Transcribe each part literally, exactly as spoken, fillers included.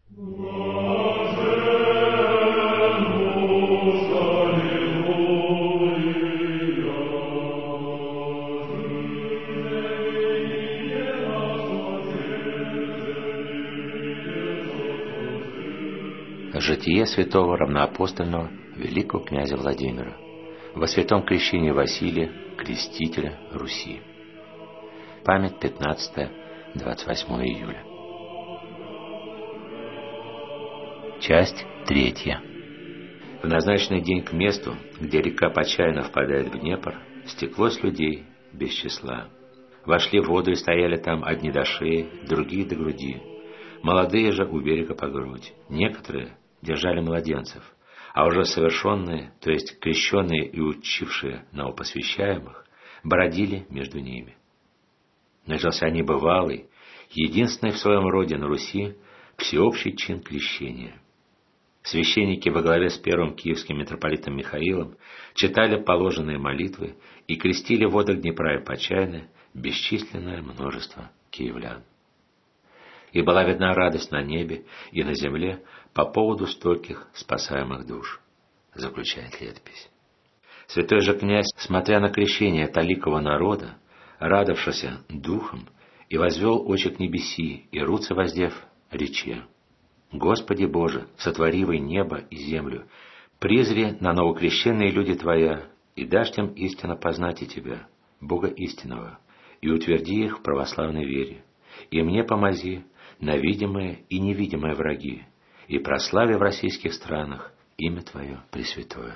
Житие святого равноапостольного великого князя Владимира во святом крещении Василия, крестителя Руси. Память пятнадцатое-двадцать восьмое июля. Часть третья. В назначенный день к месту, где река Почайна впадает в Днепр, стеклось людей без числа. Вошли в воду и стояли там одни до шеи, другие до груди. Молодые же у берега по грудь. Некоторые держали младенцев, а уже совершенные, то есть крещенные и учившие новопосвящаемых, бродили между ними. Начался небывалый, единственный в своем роде на Руси, всеобщий чин крещения. Священники во главе с первым киевским митрополитом Михаилом читали положенные молитвы и крестили в водах Днепра и Почайны бесчисленное множество киевлян. И была видна радость на небе и на земле по поводу стольких спасаемых душ, заключает летопись. Святой же князь, смотря на крещение таликого народа, радовавшийся духом, и возвел очи к небеси, и руцы воздев, рече: «Господи Боже, сотворивый небо и землю, призри на новокрещенные люди Твоя, и дашь им истинно познать и Тебя, Бога истинного, и утверди их в православной вере, и мне помози на видимые и невидимые враги, и прослави в российских странах имя Твое Пресвятое».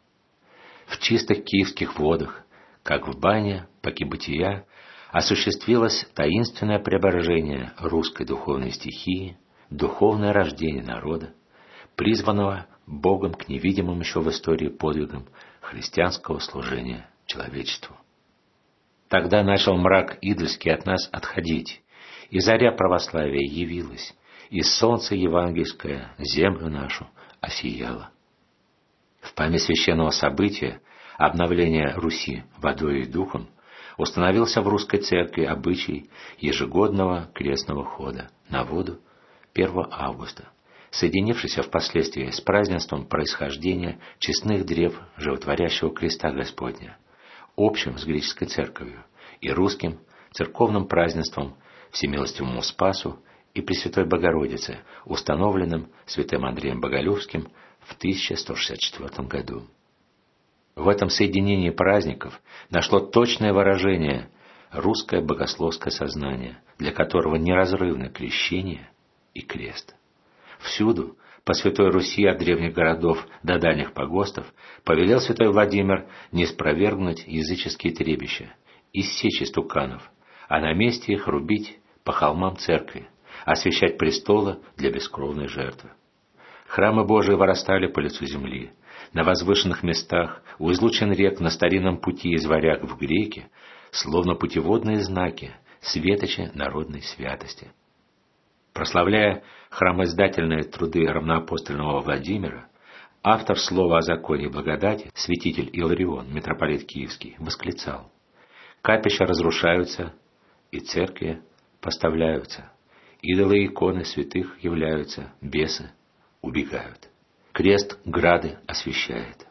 В чистых киевских водах, как в бане Покибытия, осуществилось таинственное преображение русской духовной стихии, духовное рождение народа, призванного Богом к невидимым еще в истории подвигам христианского служения человечеству. Тогда начал мрак идольский от нас отходить, и заря православия явилась, и солнце евангельское землю нашу осияло. В память священного события, обновления Руси водой и духом, установился в русской церкви обычай ежегодного крестного хода на воду первого августа, соединившийся впоследствии с празднеством происхождения честных древ животворящего креста Господня, общим с греческой церковью и русским церковным празднеством Всемилостивому Спасу и Пресвятой Богородице, установленным святым Андреем Боголюбским в тысяча сто шестьдесят четвёртом году. В этом соединении праздников нашло точное выражение русское богословское сознание, для которого неразрывно крещение и крест. Всюду, по Святой Руси от древних городов до дальних погостов, повелел святой Владимир не спровергнуть языческие требища, иссечь истуканов, а на месте их рубить по холмам церкви, освящать престолы для бескровной жертвы. Храмы Божии вырастали по лицу земли. На возвышенных местах, у излучин рек на старинном пути из Варяг в Греки, словно путеводные знаки, светочи народной святости. Прославляя храмоиздательные труды равноапостольного Владимира, автор слова о законе и благодати, святитель Иларион, митрополит Киевский, восклицал: «Капища разрушаются, и церкви поставляются, идолы и иконы святых являются, бесы убегают. Крест грады освящает».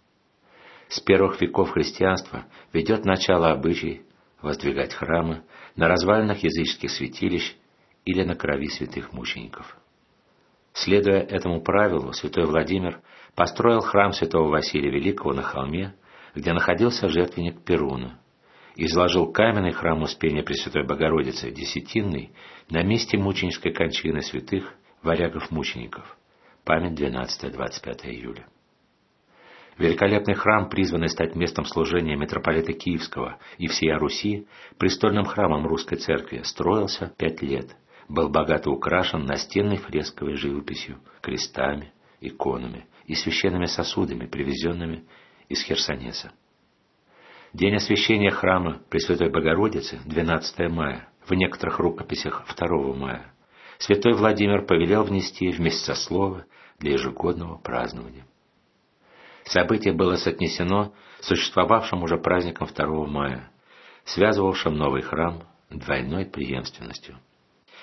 С первых веков христианства ведет начало обычай воздвигать храмы на развалинах языческих святилищ или на крови святых мучеников. Следуя этому правилу, святой Владимир построил храм святого Василия Великого на холме, где находился жертвенник Перуну, и изложил каменный храм Успения Пресвятой Богородицы, десятинный, на месте мученической кончины святых варягов-мучеников. Память двенадцатое-двадцать пятое июля. Великолепный храм, призванный стать местом служения митрополита Киевского и всей Руси, престольным храмом русской церкви, строился пять лет, был богато украшен настенной фресковой живописью, крестами, иконами и священными сосудами, привезенными из Херсонеса. День освящения храма Пресвятой Богородицы, двенадцатое мая, в некоторых рукописях второго мая, святой Владимир повелел внести в месяцеслово для ежегодного празднования. Событие было соотнесено с существовавшим уже праздником второго мая, связывавшим новый храм двойной преемственностью.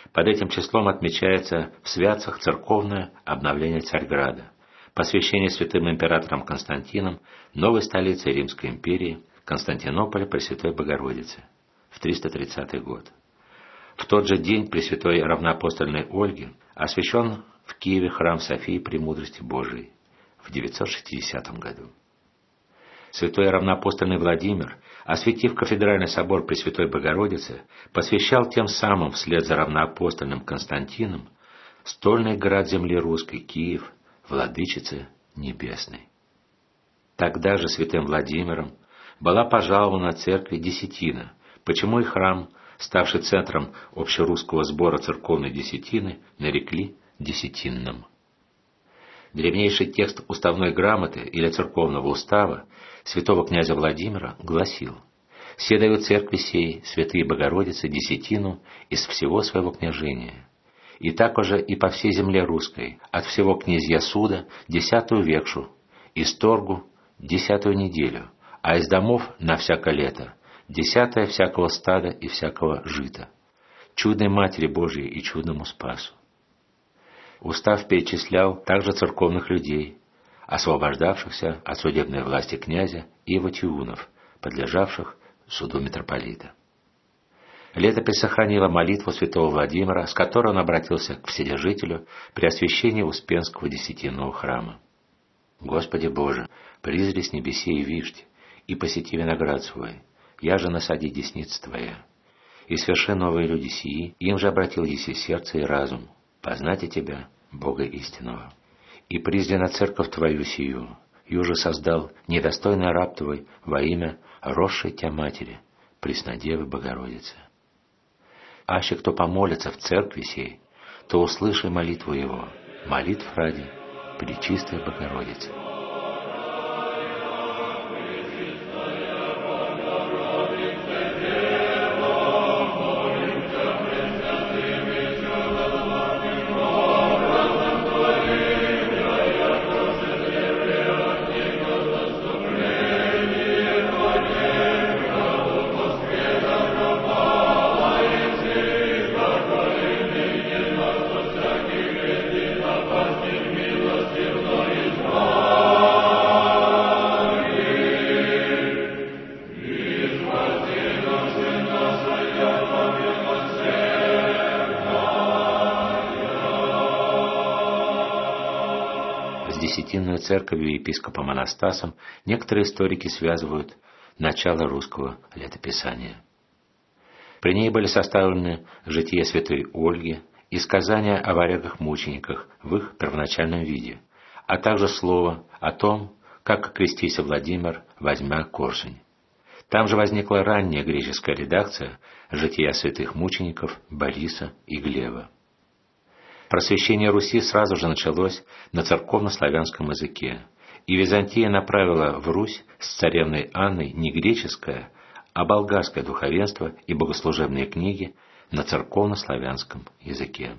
Под этим числом отмечается в Святцах церковное обновление Царьграда, посвящение святым императором Константином новой столицы Римской империи, Константинополя Пресвятой Богородицы, в триста тридцатый год. В тот же день Пресвятой Равноапостольной Ольги освящен в Киеве храм Софии Премудрости Божией в девятьсот шестидесятом году. Святой Равноапостольный Владимир, осветив кафедральный собор Пресвятой Богородицы, посвящал тем самым вслед за равноапостольным Константином стольный град земли русской Киев, Владычице Небесной. Тогда же святым Владимиром была пожалована церкви десятина, почему и храм, ставший центром общерусского сбора церковной десятины, нарекли десятинным. Древнейший текст уставной грамоты или церковного устава святого князя Владимира гласил: «Се дают церкви сей, святые Богородицы, десятину из всего своего княжения. И так уже и по всей земле русской, от всего князья суда десятую векшу, из торгу десятую неделю, а из домов на всякое лето десятое всякого стада и всякого жита, чудной Матери Божией и чудному Спасу». Устав перечислял также церковных людей, освобождавшихся от судебной власти князя и его тиунов, подлежавших суду митрополита. Летопись сохранила молитву святого Владимира, с которой он обратился к Вседержителю при освящении Успенского десятинного храма. «Господи Боже, призри с небесей и вишьте, и посети виноград свой, я же насади десниц Твоя. И сверши новые люди сии, им же обратил еси сердце и разум, познайте Тебя, Бога истинного. И призри на церковь Твою сию, юже создал недостойный раб Твой во имя росшей Тя Матери, Преснодевы Богородицы. Аще кто помолится в церкви сей, то услыши молитву его, молитв ради Пречистой Богородицы». Десятинную церковью и епископом Анастасом некоторые историки связывают начало русского летописания. При ней были составлены житие святой Ольги и сказания о варягах-мучениках в их первоначальном виде, а также слово о том, как окрестился Владимир, возьмя Корсунь. Там же возникла ранняя греческая редакция жития святых мучеников Бориса и Глеба. Просвещение Руси сразу же началось на церковно-славянском языке, и Византия направила в Русь с царевной Анной не греческое, а болгарское духовенство и богослужебные книги на церковно-славянском языке.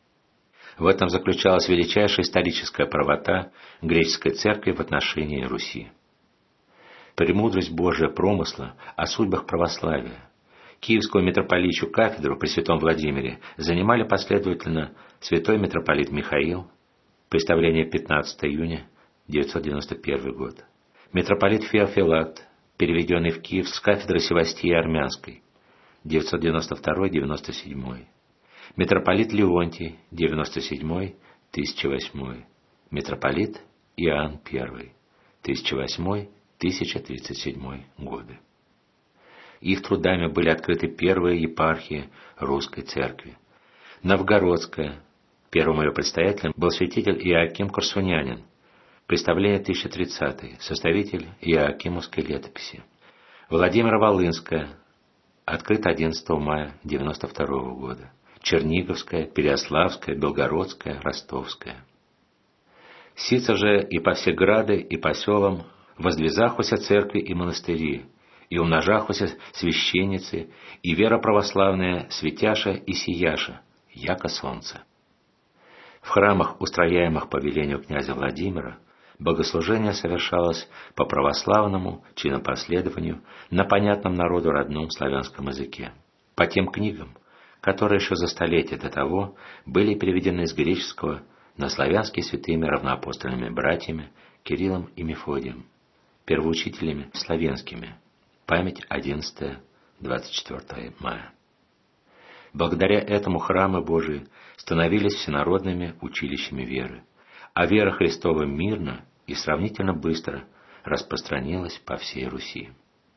В этом заключалась величайшая историческая правота греческой церкви в отношении Руси. Премудрость Божия промысла о судьбах православия, Киевскую митрополичью кафедру при святом Владимире занимали последовательно святой митрополит Михаил, представление пятнадцатого июня девятьсот девяносто первый год, митрополит Феофилакт, переведенный в Киев с кафедры Севастии Армянской, девятьсот девяносто второй — девяносто седьмой, митрополит Леонтий, девяносто седьмой — тысяча восьмой, митрополит Иоанн Первый, тысяча восьмой — тысяча тридцать седьмой годы. Их трудами были открыты первые епархии русской церкви. Новгородская, первым ее предстоятелем был святитель Иоаким Корсунянин, представление тысяча тридцатый, составитель Иоакимовской летописи. Владимиро-Волынская, открыта одиннадцатого мая девяносто второго года. Черниговская, Переяславская, Белгородская, Ростовская. Сица же и по все грады и по селам воздвизахуся церкви и монастыри, и умножахуся священницы, и вера православная светяша и сияша, яко солнце. В храмах, устрояемых по велению князя Владимира, богослужение совершалось по православному чинопоследованию на понятном народу родном славянском языке, по тем книгам, которые еще за столетия до того были переведены с греческого на славянский святыми равноапостольными братьями Кириллом и Мефодием, первоучителями славянскими. Память одиннадцатое-двадцать четвёртое мая. Благодаря этому храмы Божии становились всенародными училищами веры, а вера Христова мирно и сравнительно быстро распространилась по всей Руси.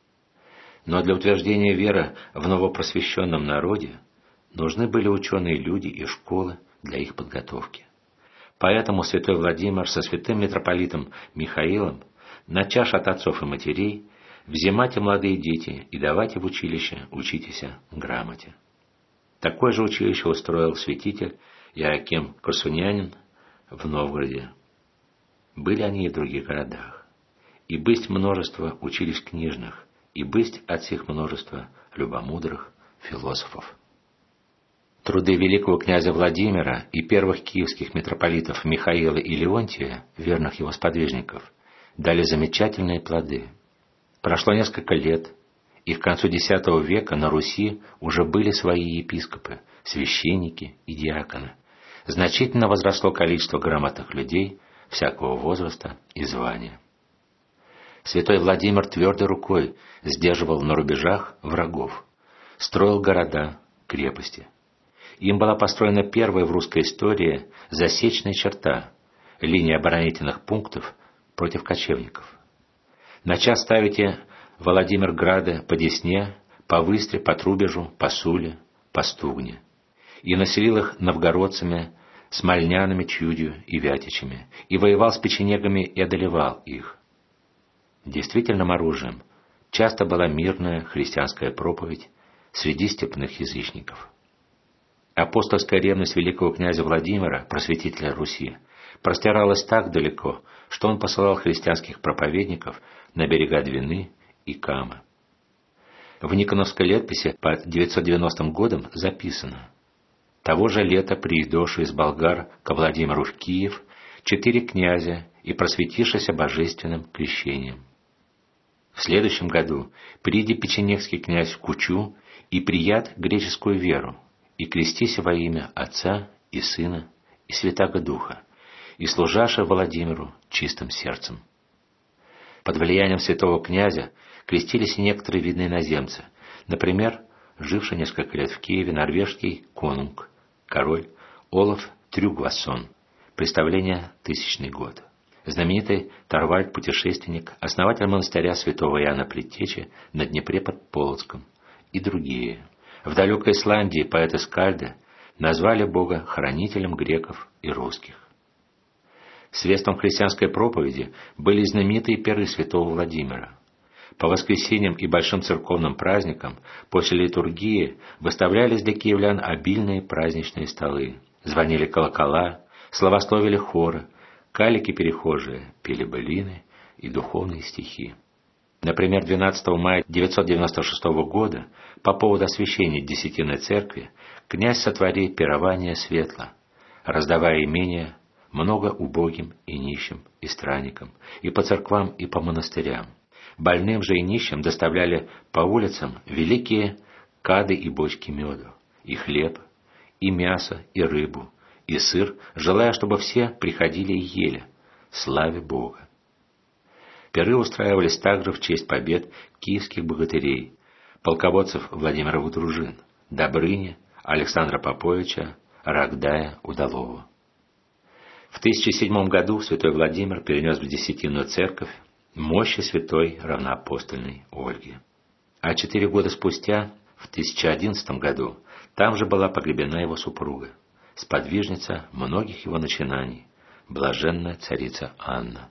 Но для утверждения веры в новопросвещенном народе нужны были ученые люди и школы для их подготовки. Поэтому святой Владимир со святым митрополитом Михаилом, начав от отцов и матерей, взимайте молодые дети и давайте в училище, учитесь грамоте. Такое же училище устроил святитель Иоаким Корсунянин в Новгороде. Были они и в других городах. И бысть множество училищ книжных, и бысть от сих множества любомудрых философов. Труды великого князя Владимира и первых киевских митрополитов Михаила и Леонтия, верных его сподвижников, дали замечательные плоды. Прошло несколько лет, и к концу X века на Руси уже были свои епископы, священники и диаконы. Значительно возросло количество грамотных людей всякого возраста и звания. Святой Владимир твердой рукой сдерживал на рубежах врагов, строил города, крепости. Им была построена первая в русской истории засечная черта, линия оборонительных пунктов против кочевников. Начав ставить Владимирграды по Десне, по Выстре, по Трубежу, по Суле, по Стугне, и населил их новгородцами, смольнянами, Чудью и Вятичами, и воевал с печенегами и одолевал их. Действительным оружием часто была мирная христианская проповедь среди степных язычников. Апостольская ревность великого князя Владимира, просветителя Руси, простиралась так далеко, что он посылал христианских проповедников на берега Двины и Камы. В Никоновской летописи по девятьсот девяностым годам записано: «Того же лета приидоши из болгар ко Владимиру в Киев четыре князя и просветившися божественным крещением. В следующем году приди печенегский князь в Кучу и прият греческую веру, и крестися во имя Отца и Сына и Святаго Духа, и служаша Владимиру чистым сердцем». Под влиянием святого князя крестились и некоторые видные иноземцы, например, живший несколько лет в Киеве норвежский конунг, король Олаф Трюгвассон, представление тысячный год, знаменитый Торвальд-путешественник, основатель монастыря святого Иоанна Предтечи на Днепре под Полоцком и другие. В далекой Исландии поэты скальды назвали Бога хранителем греков и русских. Средством христианской проповеди были знаменитые пиры святого Владимира. По воскресеньям и большим церковным праздникам после литургии выставлялись для киевлян обильные праздничные столы, звонили колокола, славословили хоры, калики-перехожие пели былины и духовные стихи. Например, двенадцатого мая девятьсот девяносто шестого года по поводу освящения Десятинной церкви князь сотворил пирование светло, раздавая имения много убогим и нищим и странникам, и по церквам, и по монастырям. Больным же и нищим доставляли по улицам великие кады и бочки меду, и хлеб, и мясо, и рыбу, и сыр, желая, чтобы все приходили и ели, славе Бога. Пиры устраивались также в честь побед киевских богатырей, полководцев Владимировых дружин, Добрыни, Александра Поповича, Рогдая, Удалова. В тысяча седьмом году святой Владимир перенес в Десятинную церковь мощи святой равноапостольной Ольги. А четыре года спустя, в тысяча одиннадцатом году, там же была погребена его супруга, сподвижница многих его начинаний, блаженная царица Анна.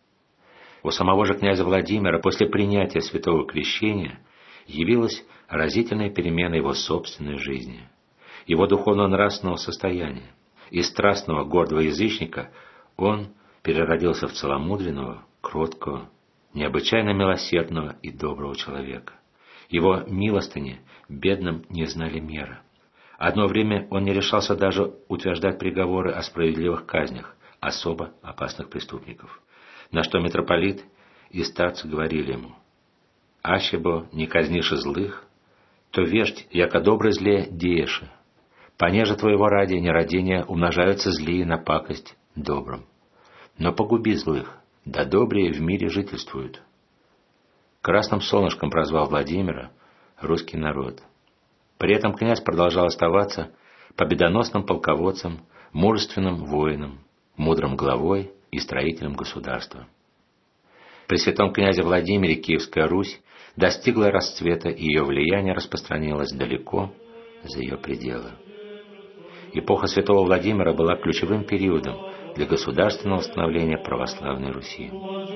У самого же князя Владимира после принятия святого крещения явилась разительная перемена его собственной жизни, его духовно-нравственного состояния. Из страстного гордого язычника он переродился в целомудренного, кроткого, необычайно милосердного и доброго человека. Его милостыни бедным не знали меры. Одно время он не решался даже утверждать приговоры о справедливых казнях особо опасных преступников, на что митрополит и старцы говорили ему: «Аще бо не казнишь злых, то веждь, яко добрый зле дееше, Понеже Твоего ради нерадения умножаются злые на пакость добрым. Но погуби злых, да добрые в мире жительствуют. Красным солнышком прозвал Владимира русский народ. При этом князь продолжал оставаться победоносным полководцем, мужественным воином, мудрым главой и строителем государства. При святом князе Владимире Киевская Русь достигла расцвета, и ее влияние распространилось далеко за ее пределы. Эпоха святого Владимира была ключевым периодом для государственного становления православной Руси.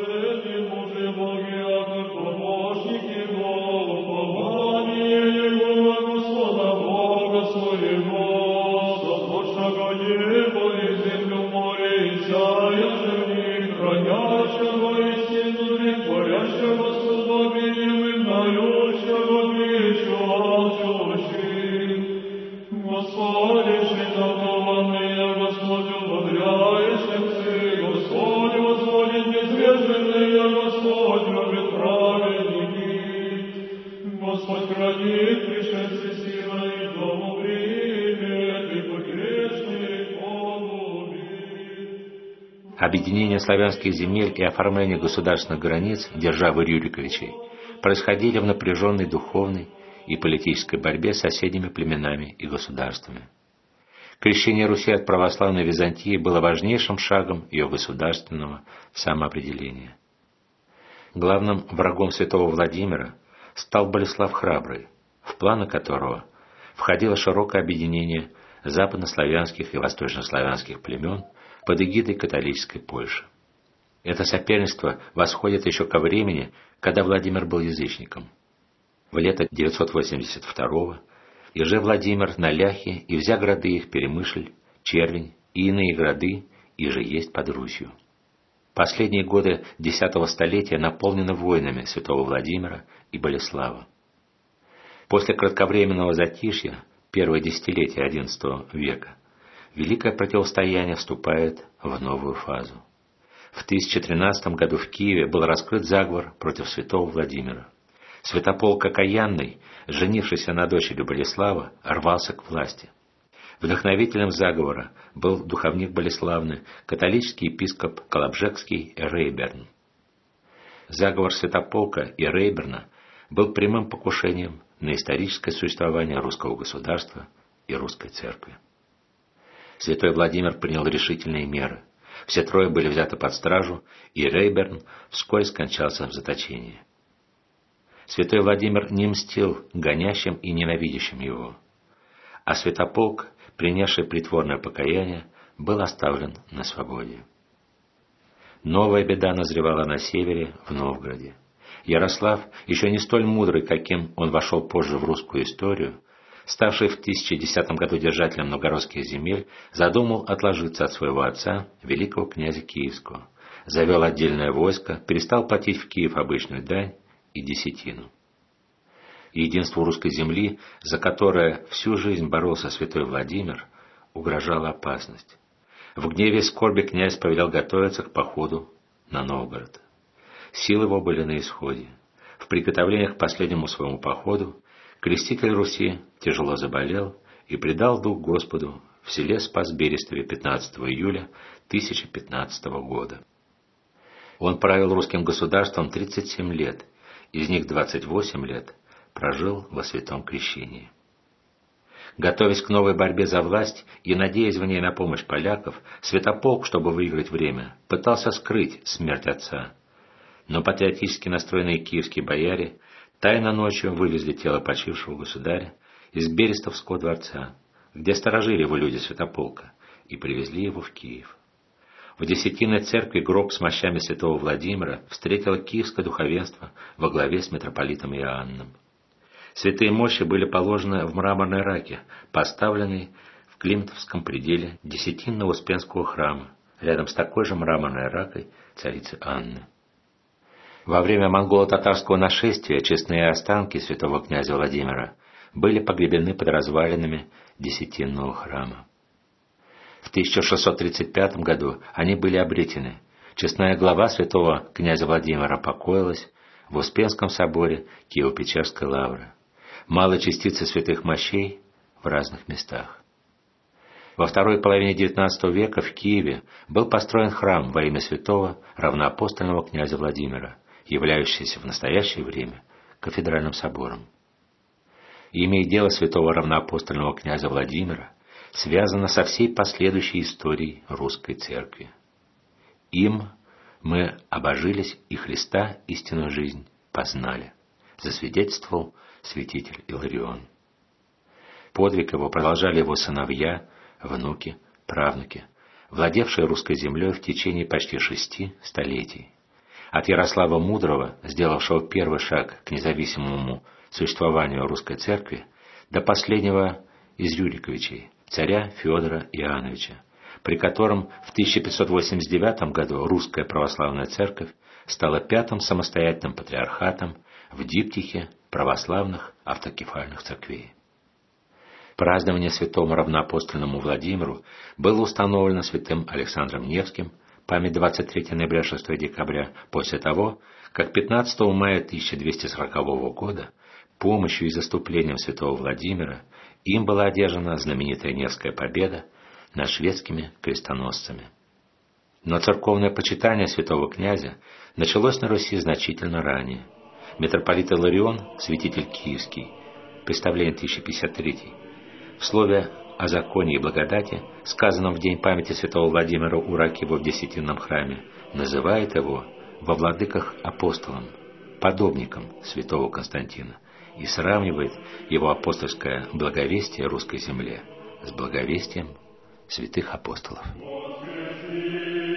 Объединение славянских земель и оформление государственных границ державы Рюриковичей происходили в напряженной духовной и политической борьбе с соседними племенами и государствами. Крещение Руси от православной Византии было важнейшим шагом ее государственного самоопределения. Главным врагом святого Владимира стал Болеслав Храбрый, в планы которого входило широкое объединение западнославянских и восточнославянских племен под эгидой католической Польши. Это соперничество восходит еще ко времени, когда Владимир был язычником. В лето девятьсот восемьдесят второго иже Владимир на Ляхе и взя грады их Перемышль, Червень и иные грады, иже есть под Русью. Последние годы десятого столетия наполнены войнами святого Владимира и Болеслава. После кратковременного затишья, первое десятилетие одиннадцатого века, великое противостояние вступает в новую фазу. В тысяча тринадцатом году в Киеве был раскрыт заговор против святого Владимира. Святополк Окаянный, женившийся на дочери Болеслава, рвался к власти. Вдохновителем заговора был духовник Болеславны, католический епископ Колобжекский Рейберн. Заговор Святополка и Рейберна был прямым покушением на историческое существование русского государства и русской церкви. Святой Владимир принял решительные меры. Все трое были взяты под стражу, и Рейберн вскоре скончался в заточении. Святой Владимир не мстил гонящим и ненавидящим его, а Святополк, принесший притворное покаяние, был оставлен на свободе. Новая беда назревала на севере, в Новгороде. Ярослав, еще не столь мудрый, каким он вошел позже в русскую историю, ставший в тысяча десятом году держателем новгородских земель, задумал отложиться от своего отца, великого князя Киевского, завел отдельное войско, перестал платить в Киев обычную дань и десятину. Единству русской земли, за которое всю жизнь боролся святой Владимир, угрожала опасность. В гневе и скорби князь повелел готовиться к походу на Новгород. Силы его были на исходе. В приготовлениях к последнему своему походу креститель Руси тяжело заболел и предал дух Господу в селе Спас-Берестове пятнадцатого июля тысяча пятнадцатого года. Он правил русским государством тридцать семь лет, из них двадцать восемь лет прожил во святом крещении. Готовясь к новой борьбе за власть и надеясь в ней на помощь поляков, Святополк, чтобы выиграть время, пытался скрыть смерть отца. Но патриотически настроенные киевские бояре тайно ночью вывезли тело почившего государя из Берестовского дворца, где сторожили его люди Святополка, и привезли его в Киев. В Десятинной церкви гроб с мощами святого Владимира встретило киевское духовенство во главе с митрополитом Иоанном. Святые мощи были положены в мраморной раке, поставленной в Климтовском пределе Десятинного Успенского храма, рядом с такой же мраморной ракой царицы Анны. Во время монголо-татарского нашествия честные останки святого князя Владимира были погребены под развалинами Десятинного храма. В тысяча шестьсот тридцать пятом году они были обретены. Честная глава святого князя Владимира покоилась в Успенском соборе Киево-Печерской лавры. Малые частицы святых мощей в разных местах. Во второй половине девятнадцатого века в Киеве был построен храм во имя святого равноапостольного князя Владимира, являющийся в настоящее время кафедральным собором. Имя и дело святого равноапостольного князя Владимира связано со всей последующей историей русской церкви. Им мы обожились и Христа истинную жизнь познали, засвидетельствовал святитель Иларион. Подвиг его продолжали его сыновья, внуки, правнуки, владевшие русской землей в течение почти шести столетий. От Ярослава Мудрого, сделавшего первый шаг к независимому существованию русской церкви, до последнего из Рюриковичей, царя Федора Иоанновича, при котором в тысяча пятьсот восемьдесят девятом году русская православная церковь стала пятым самостоятельным патриархатом в диптихе православных автокефальных церквей. Празднование святому равноапостольному Владимиру было установлено святым Александром Невским, память двадцать третьего ноября — шестого декабря, после того, как пятнадцатого мая тысяча двести сорокового года помощью и заступлением святого Владимира им была одержана знаменитая Невская победа над шведскими крестоносцами. Но церковное почитание святого князя началось на Руси значительно ранее. Митрополит Иларион, святитель Киевский, представление тысяча пятьдесят третий, в слове о законе и благодати, сказанном в день памяти святого Владимира у Ракива в Десятинном храме, называет его во владыках апостолом, подобником святого Константина, и сравнивает его апостольское благовестие русской земле с благовестием святых апостолов.